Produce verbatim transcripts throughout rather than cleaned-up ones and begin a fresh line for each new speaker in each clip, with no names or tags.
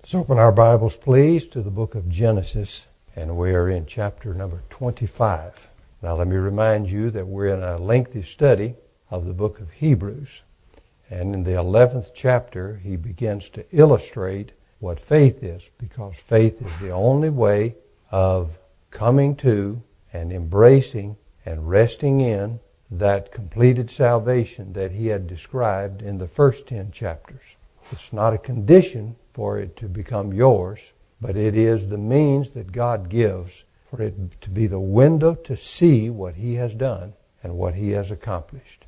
Let's open our Bibles, please, to the book of Genesis, and we are in chapter number twenty-five. Now, let me remind you that we're in a lengthy study of the book of Hebrews, and in the eleventh chapter, he begins to illustrate what faith is, because faith is the only way of coming to and embracing and resting in that completed salvation that he had described in the first ten chapters. It's not a condition for it to become yours, but it is the means that God gives for it to be the window to see what he has done and what he has accomplished.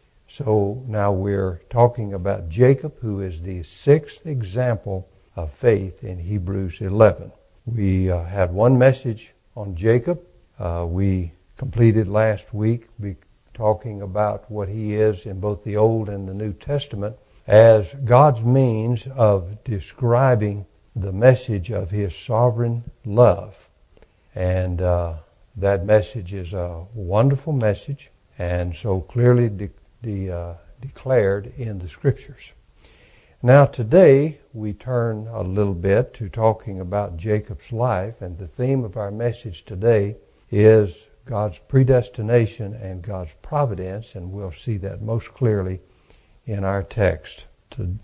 So now we're talking about Jacob, who is the sixth example of faith in Hebrews eleven. We uh, had one message on Jacob. Uh, we completed last week be talking about what he is in both the Old and the New Testament as God's means of describing the message of his sovereign love. And uh, that message is a wonderful message, and so clearly de- de- uh, declared in the Scriptures. Now today we turn a little bit to talking about Jacob's life, and the theme of our message today is God's predestination and God's providence, and we'll see that most clearly in our text. To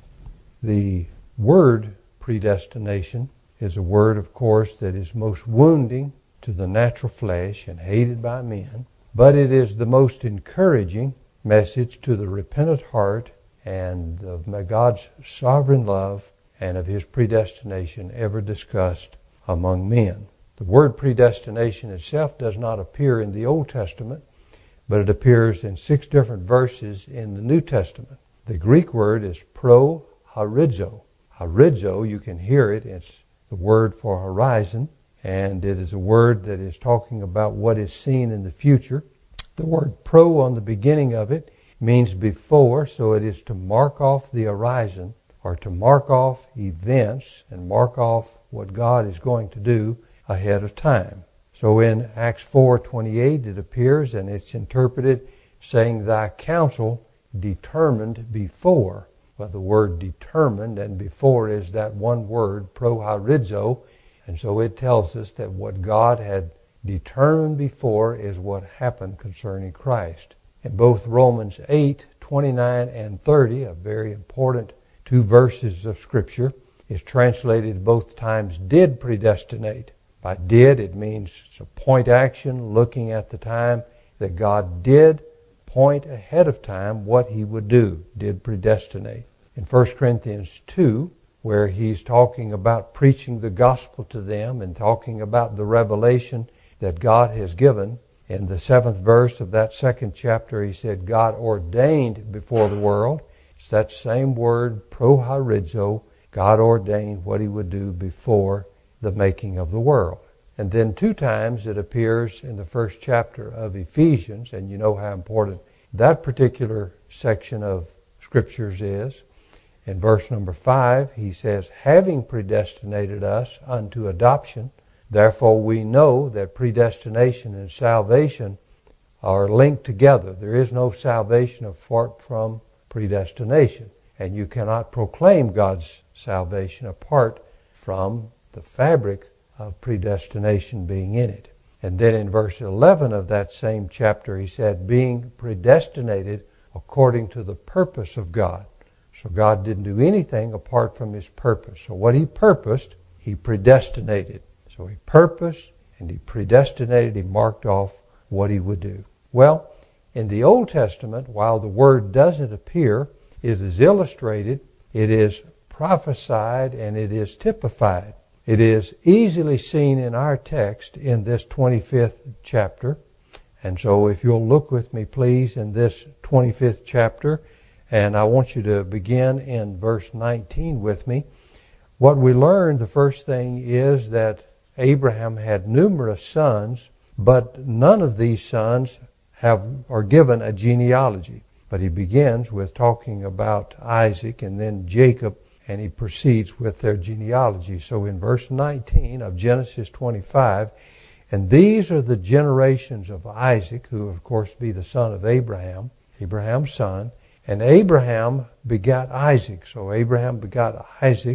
the word predestination is a word, of course, that is most wounding to the natural flesh and hated by men, but it is the most encouraging message to the repentant heart and of God's sovereign love and of his predestination ever discussed among men. The word predestination itself does not appear in the Old Testament, but it appears in six different verses in the New Testament. The Greek word is pro-horizo. Horizo, you can hear it, it's the word for horizon, and it is a word that is talking about what is seen in the future. The word pro on the beginning of it means before, so it is to mark off the horizon, or to mark off events and mark off what God is going to do ahead of time. So in Acts four twenty-eight it appears, and it's interpreted saying, thy counsel determined before. Well, the word determined and before is that one word, pro-horizo, and so it tells us that what God had determined before is what happened concerning Christ. In both Romans eight twenty-nine and thirty, a very important two verses of Scripture, is translated both times did predestinate. By did, it means it's a point action looking at the time that God did point ahead of time what he would do, did predestinate. In First Corinthians two, where he's talking about preaching the gospel to them and talking about the revelation that God has given, in the seventh verse of that second chapter, he said, God ordained before the world. It's that same word, pro-horizo. God ordained what he would do before the making of the world. And then two times it appears in the first chapter of Ephesians, and you know how important that particular section of Scriptures is. In verse number five, he says, having predestinated us unto adoption, therefore we know that predestination and salvation are linked together. There is no salvation apart from predestination, and you cannot proclaim God's salvation apart from the fabric of predestination being in it. And then in verse eleven of that same chapter, he said, being predestinated according to the purpose of God. So God didn't do anything apart from his purpose. So what he purposed, he predestinated. So he purposed and he predestinated, he marked off what he would do. Well, in the Old Testament, while the word doesn't appear, it is illustrated, it is prophesied, and it is typified. It is easily seen in our text in this twenty-fifth chapter. And so if you'll look with me, please, in this twenty-fifth chapter, and I want you to begin in verse nineteen with me. What we learn, the first thing is that Abraham had numerous sons, but none of these sons have are given a genealogy. But he begins with talking about Isaac and then Jacob, and he proceeds with their genealogy. So in verse nineteen of Genesis twenty-five, and these are the generations of Isaac, who of course be the son of Abraham, Abraham's son, and Abraham begot Isaac. So Abraham begot Isaac,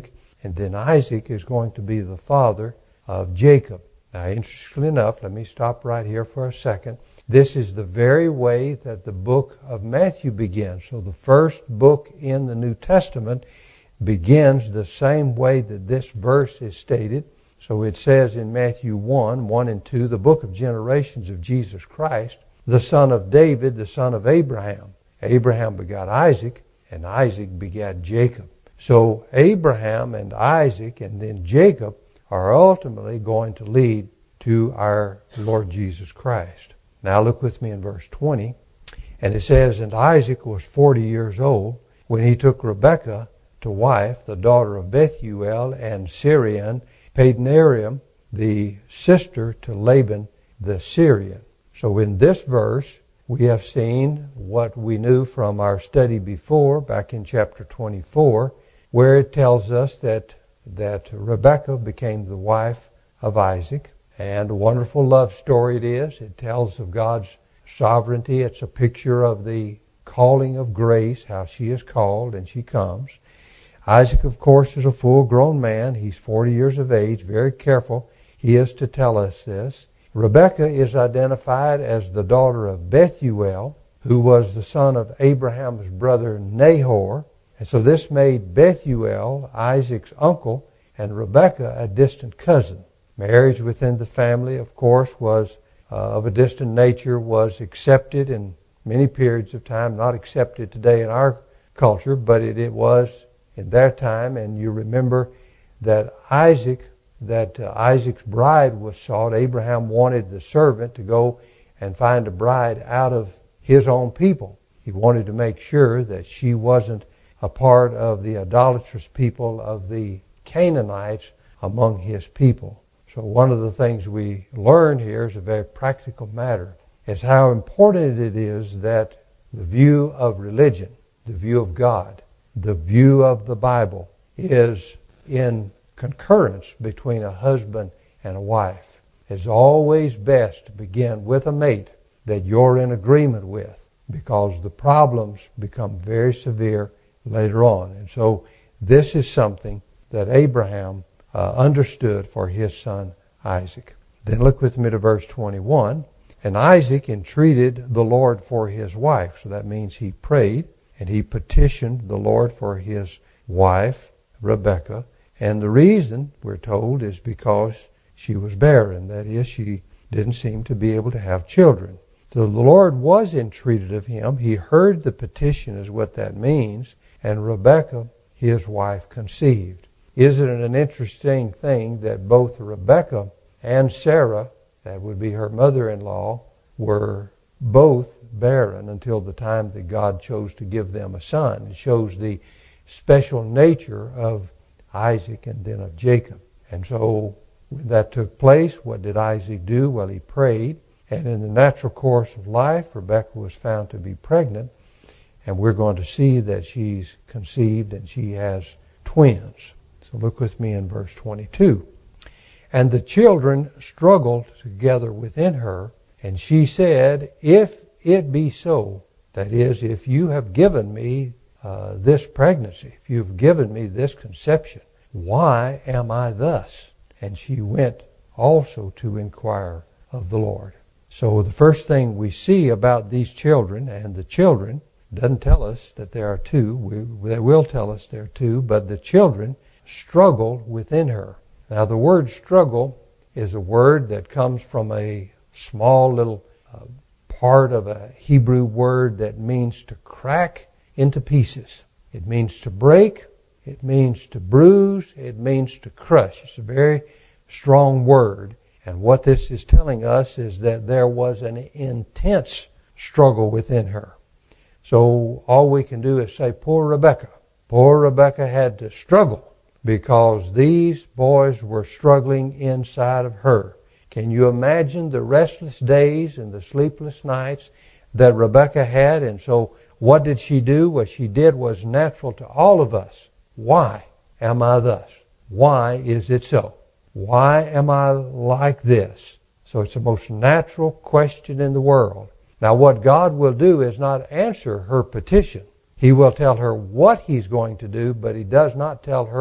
and then Isaac is going to be the father of Jacob. Now, interestingly enough, let me stop right here for a second. This is the very way that the book of Matthew begins. So the first book in the New Testament begins the same way that this verse is stated. So it says in Matthew one, one and two, the book of generations of Jesus Christ, the son of David, the son of Abraham. Abraham begot Isaac, and Isaac begat Jacob. So Abraham and Isaac and then Jacob are ultimately going to lead to our Lord Jesus Christ. Now look with me in verse twenty. And it says, and Isaac was forty years old when he took Rebekah to wife, the daughter of Bethuel and Syrian, Padanaram, the sister to Laban the Syrian. So in this verse, we have seen what we knew from our study before, back in chapter twenty-four, where it tells us that, that Rebekah became the wife of Isaac. And a wonderful love story it is. It tells of God's sovereignty. It's a picture of the calling of grace, how she is called and she comes. Isaac, of course, is a full-grown man. He's forty years of age. Very careful he is to tell us this. Rebekah is identified as the daughter of Bethuel, who was the son of Abraham's brother Nahor. And so this made Bethuel Isaac's uncle and Rebekah a distant cousin. Marriage within the family, of course, was uh, of a distant nature, was accepted in many periods of time, not accepted today in our culture, but it, it was in their time. And you remember that Isaac, that uh, Isaac's bride was sought. Abraham wanted the servant to go and find a bride out of his own people. He wanted to make sure that she wasn't a part of the idolatrous people of the Canaanites among his people. So one of the things we learn here is a very practical matter, is how important it is that the view of religion, the view of God, the view of the Bible is in concurrence between a husband and a wife. It's always best to begin with a mate that you're in agreement with, because the problems become very severe later on. And so this is something that Abraham uh, understood for his son Isaac. Then look with me to verse twenty-one. And Isaac entreated the Lord for his wife. So that means he prayed and he petitioned the Lord for his wife, Rebekah. And the reason, we're told, is because she was barren. That is, she didn't seem to be able to have children. So the Lord was entreated of him. He heard the petition, is what that means. And Rebekah, his wife, conceived. Isn't it an interesting thing that both Rebekah and Sarah, that would be her mother-in-law, were both barren until the time that God chose to give them a son? It shows the special nature of Isaac and then of Jacob. And so when that took place, what did Isaac do? Well, he prayed. And in the natural course of life, Rebekah was found to be pregnant. And we're going to see that she's conceived and she has twins. So look with me in verse twenty-two. And the children struggled together within her, and she said, if it be so, that is, if you have given me uh, this pregnancy, if you have given me this conception, why am I thus? And she went also to inquire of the Lord. So the first thing we see about these children, and the children, doesn't tell us that there are two. We, they will tell us there are two, but the children struggled within her. Now the word struggle is a word that comes from a small little uh, part of a Hebrew word that means to crack into pieces. It means to break. It means to bruise. It means to crush. It's a very strong word. And what this is telling us is that there was an intense struggle within her. So all we can do is say, poor Rebekah. Poor Rebekah had to struggle because these boys were struggling inside of her. Can you imagine the restless days and the sleepless nights that Rebekah had? And so what did she do? What she did was natural to all of us. Why am I thus? Why is it so? Why am I like this? So it's the most natural question in the world. Now what God will do is not answer her petition. He will tell her what He's going to do, but He does not tell her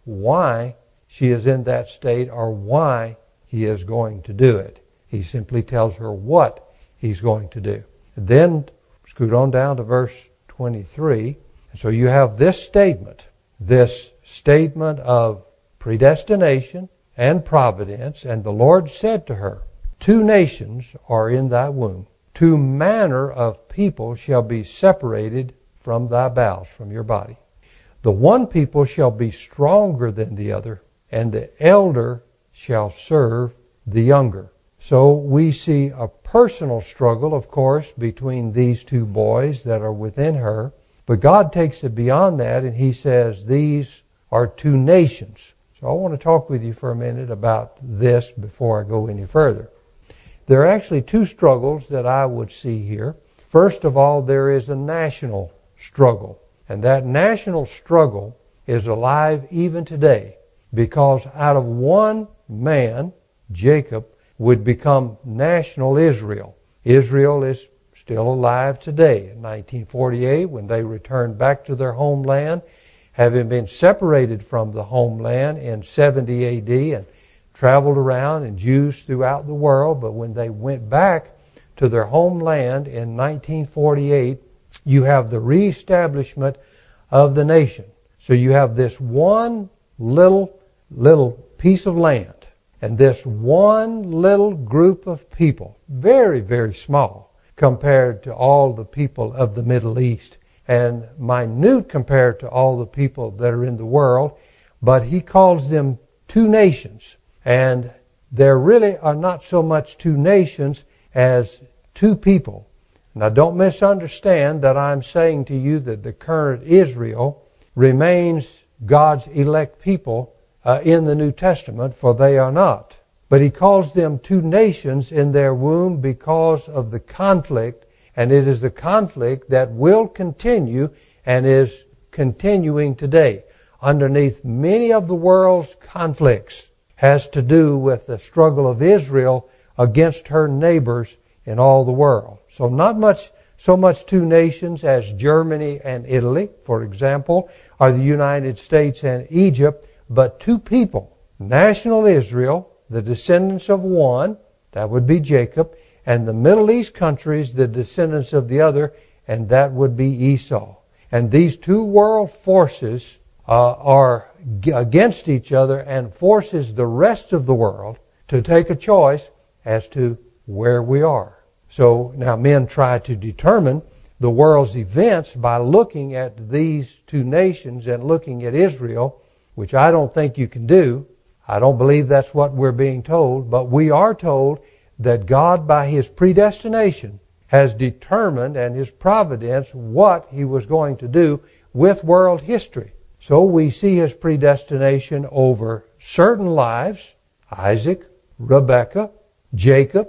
why she is in that state or why he is going to do it. He simply tells her what he's going to do. And then scoot on down to verse twenty-three. And so you have this statement, this statement of predestination and providence. And the Lord said to her, two nations are in thy womb. Two manner of people shall be separated from thy bowels, from your body. The one people shall be stronger than the other, and the elder shall serve the younger. So we see a personal struggle, of course, between these two boys that are within her. But God takes it beyond that, and he says these are two nations. So I want to talk with you for a minute about this before I go any further. There are actually two struggles that I would see here. First of all, there is a national struggle. And that national struggle is alive even today, because out of one man, Jacob, would become national Israel. Israel is still alive today. In nineteen forty-eight, when they returned back to their homeland, having been separated from the homeland in seventy A D and traveled around and Jews throughout the world, but when they went back to their homeland in nineteen forty-eight, you have the reestablishment of the nation. So you have this one little, little piece of land and this one little group of people, very, very small compared to all the people of the Middle East and minute compared to all the people that are in the world, but he calls them two nations. And there really are not so much two nations as two people. Now don't misunderstand that I'm saying to you that the current Israel remains God's elect people uh, in the New Testament, for they are not. But he calls them two nations in their womb because of the conflict, and it is the conflict that will continue and is continuing today. Underneath many of the world's conflicts has to do with the struggle of Israel against her neighbors in all the world. So not much, so much two nations as Germany and Italy, for example, or the United States and Egypt, but two people. National Israel, the descendants of one, that would be Jacob, and the Middle East countries, the descendants of the other, and that would be Esau. And these two world forces uh, are g- against each other and forces the rest of the world to take a choice as to where we are. So now men try to determine the world's events by looking at these two nations and looking at Israel, which I don't think you can do. I don't believe that's what we're being told, but we are told that God, by his predestination, has determined and his providence what he was going to do with world history. So we see his predestination over certain lives, Isaac, Rebekah, Jacob,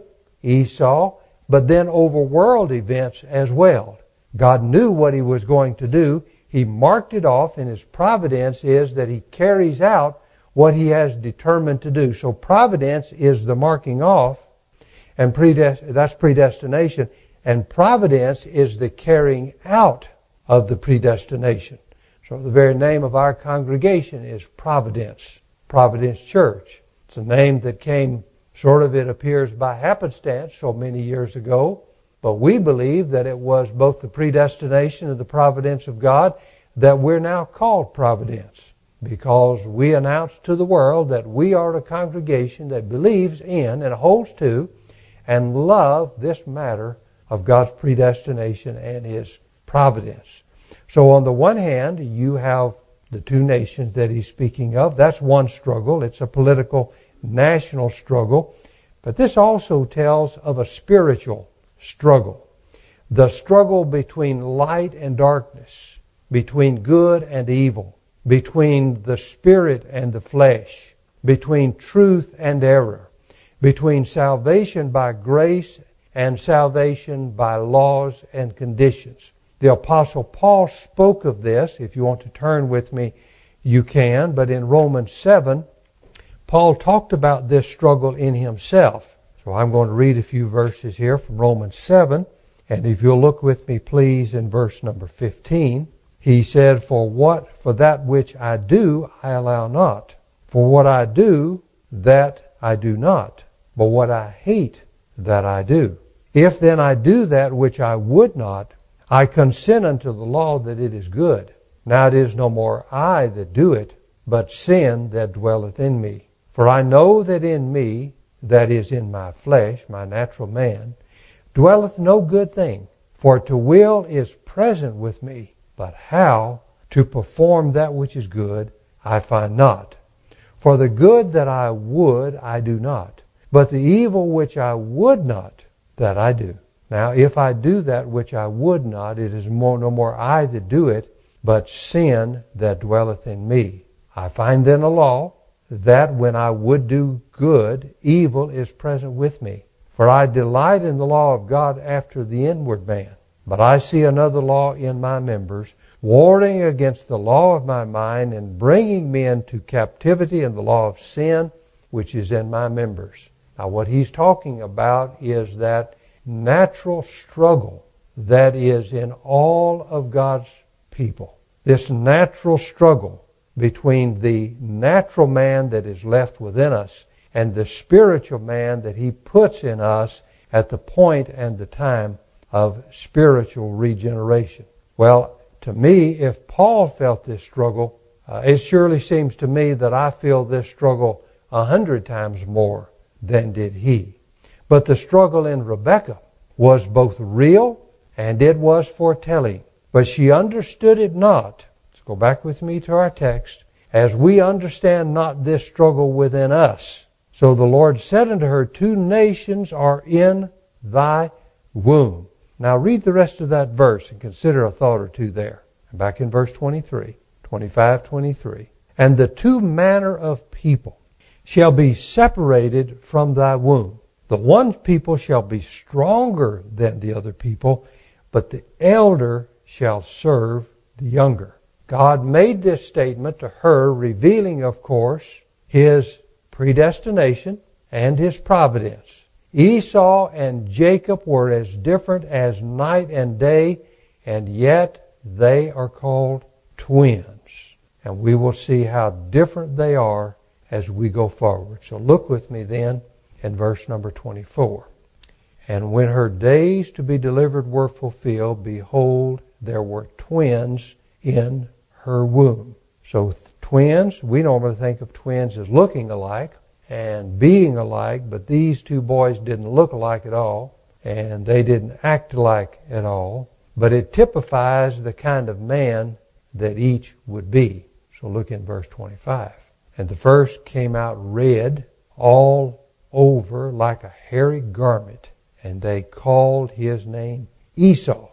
Esau, but then over world events as well. God knew what he was going to do. He marked it off, and his providence is that he carries out what he has determined to do. So providence is the marking off, and predest- that's predestination, and providence is the carrying out of the predestination. So the very name of our congregation is Providence, Providence Church. It's a name that came sort of, it appears, by happenstance so many years ago. But we believe that it was both the predestination and the providence of God that we're now called Providence, because we announce to the world that we are a congregation that believes in and holds to and love this matter of God's predestination and his providence. So on the one hand, you have the two nations that he's speaking of. That's one struggle. It's a political national struggle. But this also tells of a spiritual struggle. The struggle between light and darkness, between good and evil, between the spirit and the flesh, between truth and error, between salvation by grace and salvation by laws and conditions. The Apostle Paul spoke of this. If you want to turn with me, you can. But in Romans seven, Paul talked about this struggle in himself. So I'm going to read a few verses here from Romans seven. And if you'll look with me, please, in verse number fifteen. He said, For what, for that which I do, I allow not. For what I do, that I do not. But what I hate, that I do. If then I do that which I would not, I consent unto the law that it is good. Now it is no more I that do it, but sin that dwelleth in me. For I know that in me, that is in my flesh, my natural man, dwelleth no good thing. For to will is present with me, but how to perform that which is good, I find not. For the good that I would, I do not. But the evil which I would not, that I do. Now if I do that which I would not, it is more, no more I that do it, but sin that dwelleth in me. I find then a law, that when I would do good, evil is present with me. For I delight in the law of God after the inward man. But I see another law in my members, warring against the law of my mind, and bringing me into captivity in the law of sin, which is in my members. Now what he's talking about is that natural struggle that is in all of God's people. This natural struggle between the natural man that is left within us and the spiritual man that he puts in us at the point and the time of spiritual regeneration. Well, to me, if Paul felt this struggle, uh, it surely seems to me that I feel this struggle a hundred times more than did he. But the struggle in Rebekah was both real and it was foretelling. But she understood it not. Let's go back with me to our text. As we understand not this struggle within us. So the Lord said unto her, Two nations are in thy womb. Now read the rest of that verse and consider a thought or two there. Back in verse twenty-three, twenty-five, twenty-three. And the two manner of people shall be separated from thy womb. The one people shall be stronger than the other people, but the elder shall serve the younger. God made this statement to her, revealing, of course, his predestination and his providence. Esau and Jacob were as different as night and day, and yet they are called twins. And we will see how different they are as we go forward. So look with me then in verse number twenty-four. And when her days to be delivered were fulfilled, behold, there were twins in her womb. So th- twins, we normally think of twins as looking alike and being alike, but these two boys didn't look alike at all, and they didn't act alike at all. But it typifies the kind of man that each would be. So look in verse twenty-five. And the first came out red all over like a hairy garment, and they called his name Esau.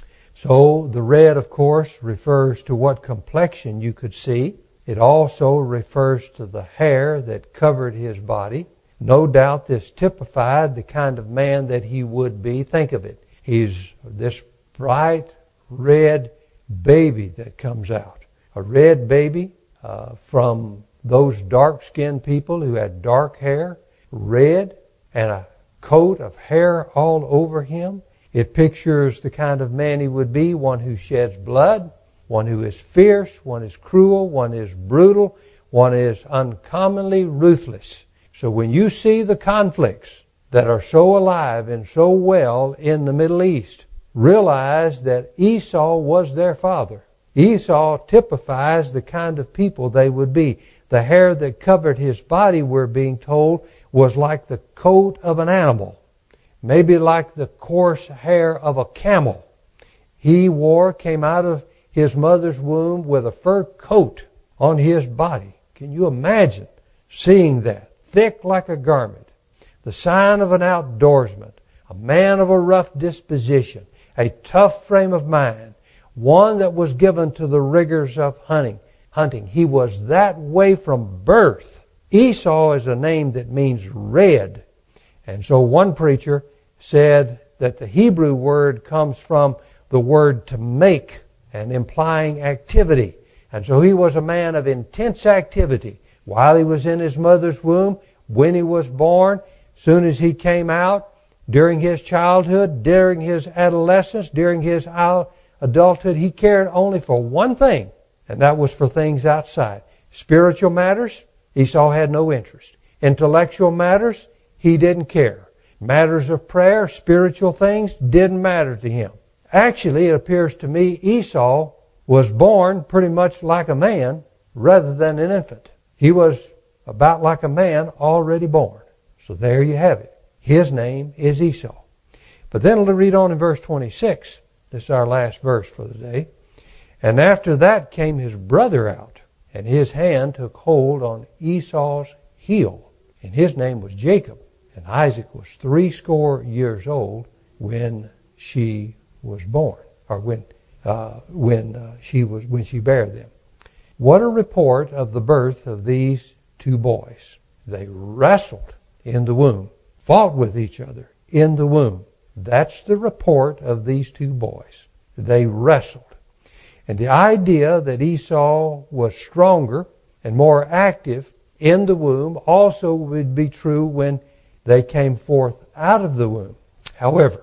So the red, of course, refers to what complexion you could see. It also refers to the hair that covered his body. No doubt this typified the kind of man that he would be. Think of it. He's this bright red baby that comes out. A red baby uh, from those dark-skinned people who had dark hair, red, and a coat of hair all over him. It pictures the kind of man he would be, one who sheds blood, one who is fierce, one is cruel, one is brutal, one is uncommonly ruthless. So when you see the conflicts that are so alive and so well in the Middle East, realize that Esau was their father. Esau typifies the kind of people they would be. The hair that covered his body, we're being told, was like the coat of an animal, maybe like the coarse hair of a camel. He wore, came out of his mother's womb with a fur coat on his body. Can you imagine seeing that? Thick like a garment. The sign of an outdoorsman, a man of a rough disposition, a tough frame of mind, one that was given to the rigors of hunting. Hunting. He was that way from birth. Esau is a name that means red. And so one preacher said that the Hebrew word comes from the word to make and implying activity. And so he was a man of intense activity while he was in his mother's womb, when he was born, soon as he came out, during his childhood, during his adolescence, during his adulthood, he cared only for one thing, and that was for things outside. Spiritual matters, Esau had no interest. Intellectual matters, he didn't care. Matters of prayer, spiritual things, didn't matter to him. Actually, it appears to me Esau was born pretty much like a man rather than an infant. He was about like a man already born. So there you have it. His name is Esau. But then we'll read on in verse twenty-six. This is our last verse for the day. And after that came his brother out, and his hand took hold on Esau's heel. And his name was Jacob. And Isaac was threescore years old when she was born, or when uh, when uh, she was when she bare them. What a report of the birth of these two boys! They wrestled in the womb, fought with each other in the womb. That's the report of these two boys. They wrestled. And the idea that Esau was stronger and more active in the womb also would be true when they came forth out of the womb. However,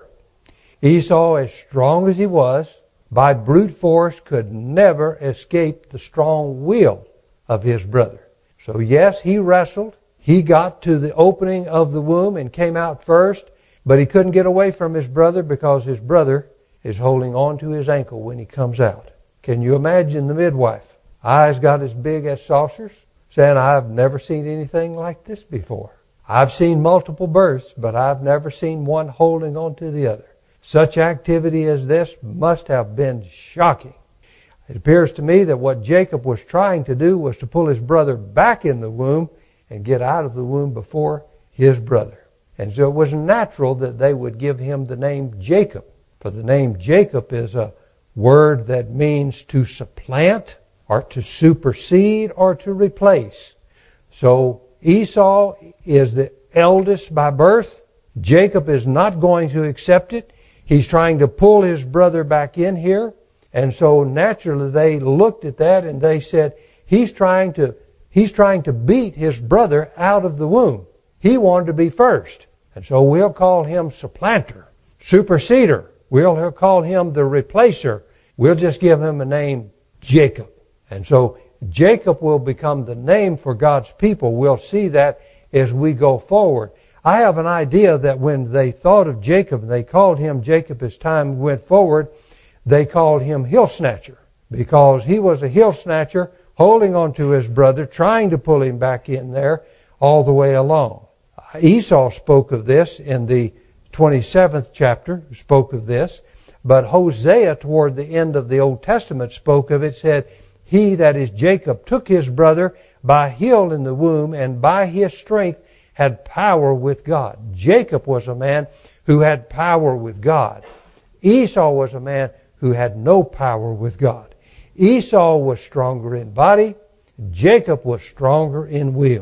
Esau, as strong as he was, by brute force could never escape the strong will of his brother. So yes, he wrestled. He got to the opening of the womb and came out first, but he couldn't get away from his brother because his brother is holding on to his ankle when he comes out. Can you imagine the midwife? Eyes got as big as saucers, saying, I've never seen anything like this before. I've seen multiple births, but I've never seen one holding on to the other. Such activity as this must have been shocking. It appears to me that what Jacob was trying to do was to pull his brother back in the womb and get out of the womb before his brother. And so it was natural that they would give him the name Jacob. For the name Jacob is a word that means to supplant or to supersede or to replace. So Esau is the eldest by birth. Jacob is not going to accept it. He's trying to pull his brother back in here. And so naturally they looked at that and they said, he's trying to, he's trying to beat his brother out of the womb. He wanted to be first. And so we'll call him supplanter, superseder. We'll call him the replacer. We'll just give him a name, Jacob. And so Jacob will become the name for God's people. We'll see that as we go forward. I have an idea that when they thought of Jacob, they called him Jacob as time went forward, they called him Hill Snatcher, because he was a hill snatcher holding on to his brother, trying to pull him back in there all the way along. Esau spoke of this in the twenty-seventh chapter, spoke of this, but Hosea toward the end of the Old Testament spoke of it, said, he, that is Jacob, took his brother by heel in the womb, and by his strength had power with God. Jacob was a man who had power with God. Esau was a man who had no power with God. Esau was stronger in body. Jacob was stronger in will.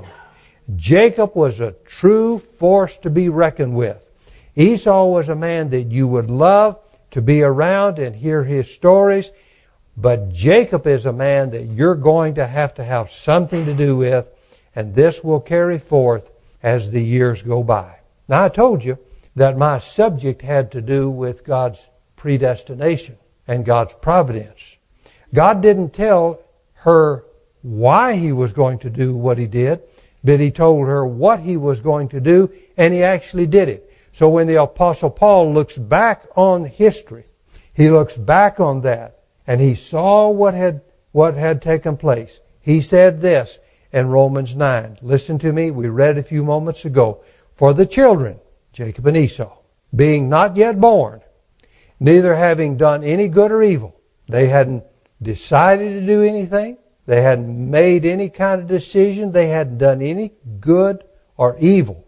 Jacob was a true force to be reckoned with. Esau was a man that you would love to be around and hear his stories. But Jacob is a man that you're going to have to have something to do with, and this will carry forth as the years go by. Now, I told you that my subject had to do with God's predestination and God's providence. God didn't tell her why he was going to do what he did, but he told her what he was going to do, and he actually did it. So when the Apostle Paul looks back on history, he looks back on that, and he saw what had what had taken place. He said this in Romans nine. Listen to me. We read a few moments ago. For the children, Jacob and Esau, being not yet born, neither having done any good or evil. They hadn't decided to do anything. They hadn't made any kind of decision. They hadn't done any good or evil.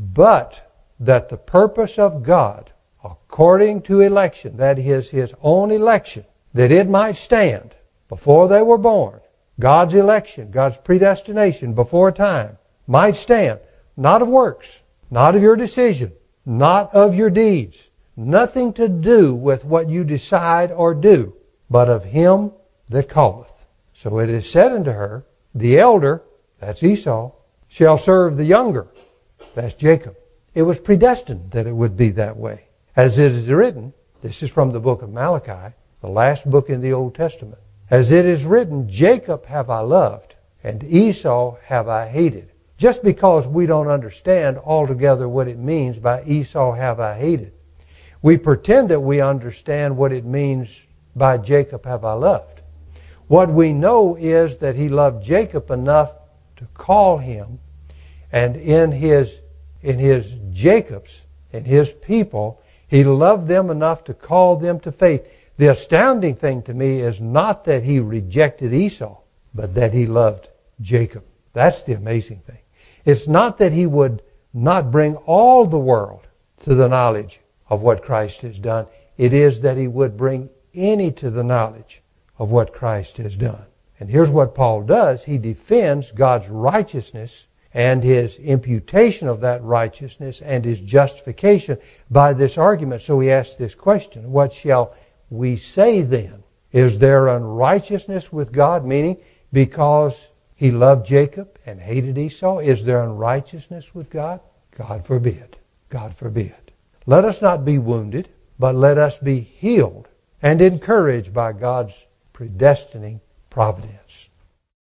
But that the purpose of God, according to election, that is his own election, that it might stand before they were born. God's election, God's predestination before time might stand. Not of works, not of your decision, not of your deeds. Nothing to do with what you decide or do, but of him that calleth. So it is said unto her, the elder, that's Esau, shall serve the younger, that's Jacob. It was predestined that it would be that way. As it is written, this is from the book of Malachi, the last book in the Old Testament. As it is written, Jacob have I loved, and Esau have I hated. Just because we don't understand altogether what it means by Esau have I hated, we pretend that we understand what it means by Jacob have I loved. What we know is that he loved Jacob enough to call him, and in his in his Jacobs, in his people, he loved them enough to call them to faith. The astounding thing to me is not that he rejected Esau, but that he loved Jacob. That's the amazing thing. It's not that he would not bring all the world to the knowledge of what Christ has done. It is that he would bring any to the knowledge of what Christ has done. And here's what Paul does. He defends God's righteousness and his imputation of that righteousness and his justification by this argument. So he asks this question, what shall we say then? Is there unrighteousness with God? Meaning, because he loved Jacob and hated Esau, is there unrighteousness with God? God forbid. God forbid. Let us not be wounded, but let us be healed and encouraged by God's predestining providence.